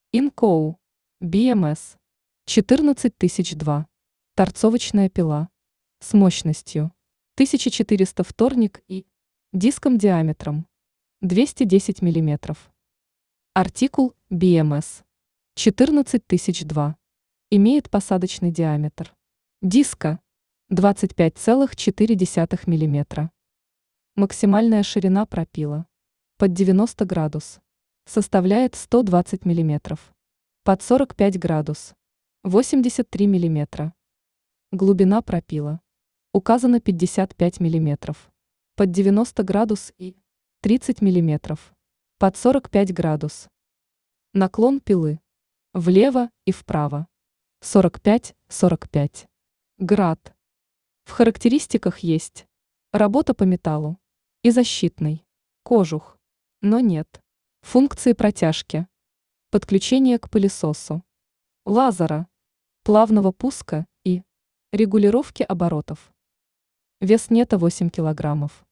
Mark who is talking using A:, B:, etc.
A: Инкоу. BMS. 14002. Торцовочная пила. С мощностью 1400 вторник и диском диаметром 210 мм. Артикул BMS. 14002. Имеет посадочный диаметр диска 25,4 мм. Максимальная ширина пропила под 90 градус составляет 120 мм. Под 45 градус 83 мм. Глубина пропила указано 55 мм. Под 90 градус и 30 мм. Под 45 градус. Наклон пилы влево и вправо 45-45 град. В характеристиках есть работа по металлу и защитный кожух, но нет функции протяжки, подключения к пылесосу, лазера, плавного пуска и регулировки оборотов. Вес нета 8 килограммов.